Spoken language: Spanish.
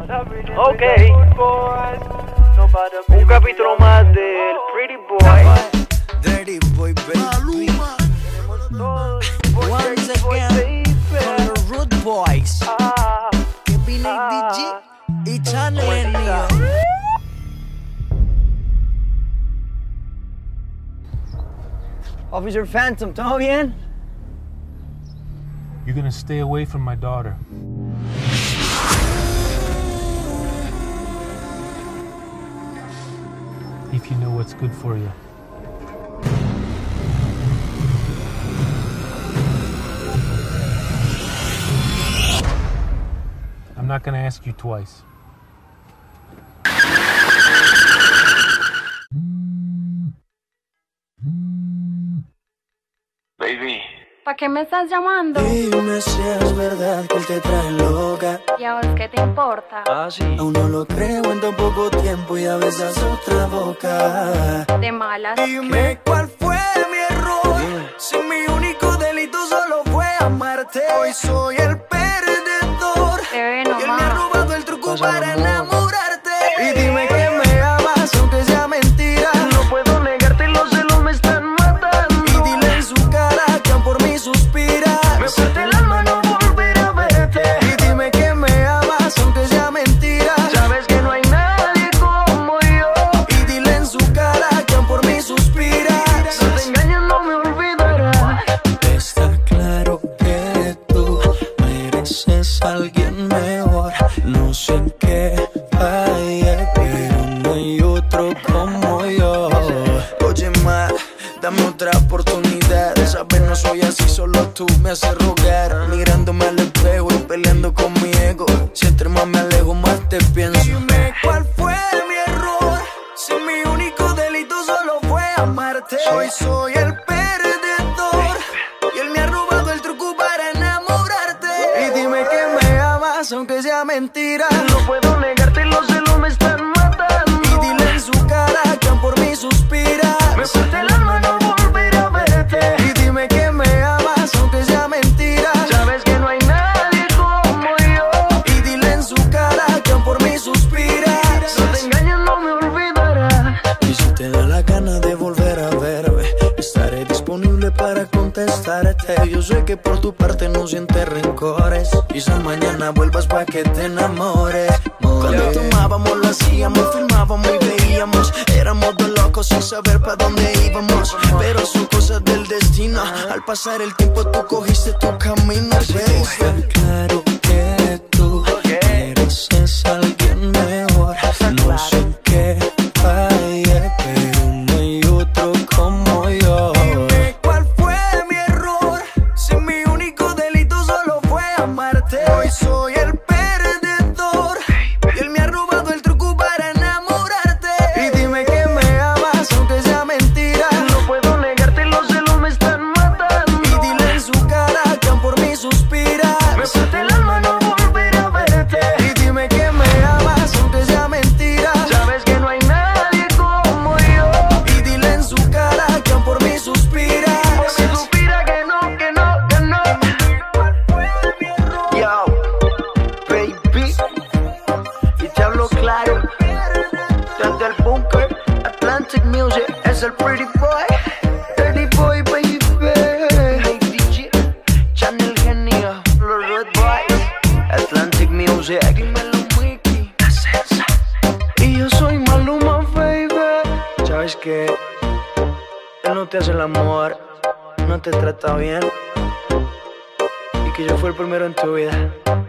Ok, un capítulo más del Pretty Boy. Dirty Boy, baby. Once again, con los Rude Boys. Kevin ADG y Channel el mío. Officer Phantom, ¿todo bien? You're gonna stay away from my daughter. If you know what's good for you. I'm not gonna ask you twice. Baby. ¿Para qué me estás llamando? Dime si es verdad que él te trae loca. ¿Y a vos qué te importa? Sí. Aún no lo creo en tan poco tiempo y a besas otra boca. De malas. Dime cuál fue mi error. Si mi único delito solo fue amarte. Hoy soy el perdedor. Te ve Y él me ha nomás. robado el truco para enamorarte. Y dime que me amas aunque sea mentira. No puedo negarte, los celos me están matando. Y dile en su cara que aún por mí suspira. Me parte el alma no volver a verte. Y dime que me amas aunque sea mentira. Sabes que no hay nadie como yo. Y dile en su cara que aún por mí suspira. Si te engañas no me olvidarás. Está claro que tú mereces a alguien mejor. No sé en qué falle, pero no hay otro como yo. Oye, ma, dame otra oportunidad. Esa vez no soy así, solo tú me haces rogar. Mirándome al espejo y peleando con mi ego. Si entre más me alejo, más te pienso. Dime cuál fue mi error. Si mi único delito solo fue amarte. Hoy soy el perdedor. Y él me ha robado el truco para enamorarte. Y dime que me amas aunque sea mentira. No puedo negarte, los celos me están matando. Y dile en su cara que aún por mí suspira. Me parte el alma no volver a verte. Y dime que me amas aunque sea mentira. Sabes que no hay nadie como yo. Y dile en su cara que aún por mí suspira. Si te engañas no me olvidarás. Y si te da la gana de volver a verme, estaré disponible para contestarte. Yo sé que por tu parte no sientes rencores. Quizá mañana vuelvas pa' que te enamores. Cuando tomábamos lo hacíamos, filmábamos y veíamos. Éramos dos locos sin saber pa' dónde íbamos. Pero son cosas del destino. Al pasar el tiempo tú cogiste tu camino, baby. Está claro que tú mereces a alguien mejor. No sé qué falle, pero no hay otro como yo. Dime cuál fue mi error. Si mi único delito solo fue amarte. Hoy soy el perdedor. Y él me ha robado el truco para enamorarte. Y dime que me amas aunque sea mentira. No puedo negarte, los celos me están matando. Y dile en su cara que aún por mí suspira. Me parte el alma no volver a verte. Y dime que me amas aunque sea mentira. Sabes que no hay nadie como yo. Y dile en su cara que aún por mí suspira. Porque suspira que no, que no, que no. Yo, baby. Y te hablo claro. Desde el bunker, Atlantic Music. Es el Pretty Boy. Dirty Boy, baby. ADG, Channel Genio. Los Red Boys. Atlantic Music. Dímelo, Mickey. Y yo soy Maluma, baby. Sabes que él no te hace el amor, no te trata bien. Y que yo fui el primero en tu vida.